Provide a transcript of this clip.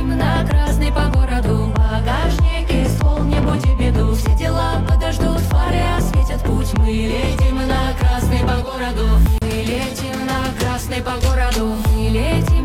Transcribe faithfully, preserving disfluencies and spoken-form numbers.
летим на красный по городу. Багажник и ствол, не буди беду. Все дела подождут, фары осветят путь. Мы летим на красный по городу. Мы летим на красный по городу. Мы летим